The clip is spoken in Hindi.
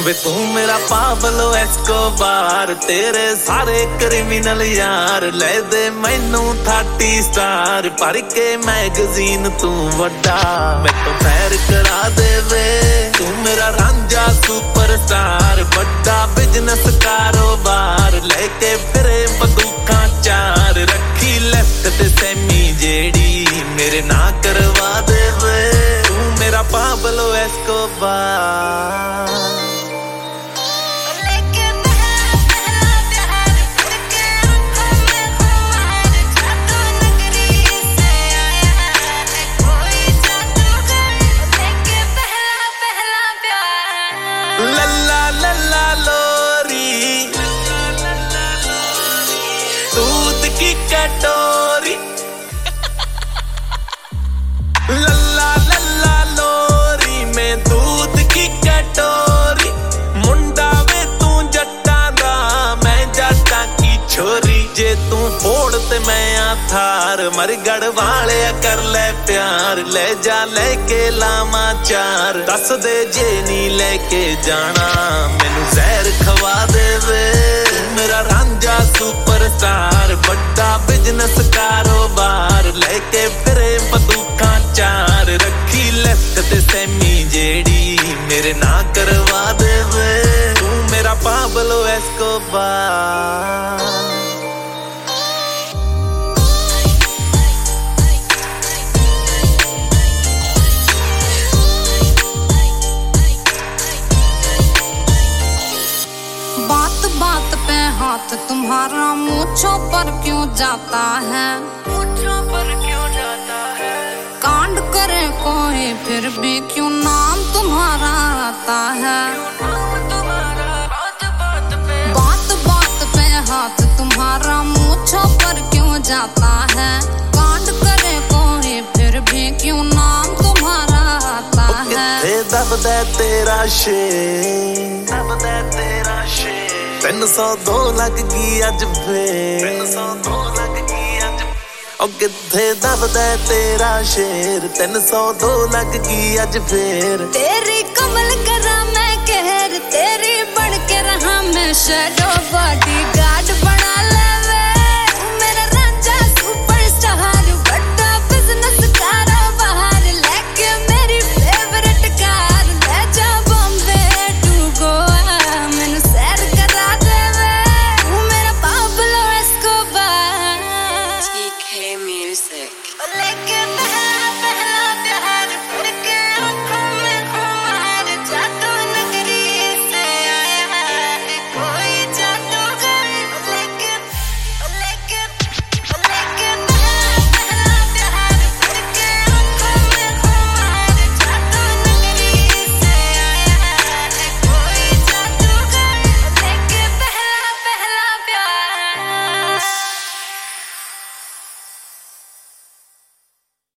वे तू मेरा पाब्लो एस्कोबार, तेरे सारे क्रिमिनल यार ले दे मैनू 30 स्टार, पढ़ के मैगजीन तू वड्डा मैं तो पैर करा दे वे। तू मेरा रांझा सुपरस्टार, बड़ा बिजनेस कारोबार लेके फिरे बंदूकां चार, रखी लेफ्ट ते सेमी जेड़ी मेरे ना करवा दे वे। तू मेरा पाब्लो एस्कोबार। लल्ला लल्ला लोरी दूध की कटोरी, लल्ला लल्ला लोरी में दूध की कटोरी, मुंडा वे तू जट्टा दा मैं जट्टा की छोरी, जे तू फोड़ ते मैं आ थार, मरगढ़ वाले कर ले प्यार, ले जा लेके लामा चार, दस दे जे नी लेके जाना मैनू जहर खवा दे वे। मेरा रांझा सुपरस्टार, बड़ा बिजनेस कारोबार लेके फिरे बंदूकां चार, रखी लेफ्ट ते सेमी जेड़ी मेरे ना करवा दे वे। तू मेरा पाब्लो एस्कोबार। बात बात पे हाथ तुम्हारा मूंछों पर क्यों जाता है, मूंछों पर क्यों जाता है, कांड करे कोई फिर भी क्यों नाम तुम्हारा आता है। बात बात पे हाथ तुम्हारा मूंछों पर क्यों जाता है, कांड करे कोई फिर भी क्यों नाम तुम्हारा आता है। दबदा तेरा शेर, दबदा तेरा शेर, 302 लग गई अज फेर, 302 लग गई अज। ओ किथे दबदा तेरा शेर, 302 लग गई अज फेर। तेरी कमल करा मैं कहर, तेरी बन के रहा मैं शैडो बॉडी गार्ड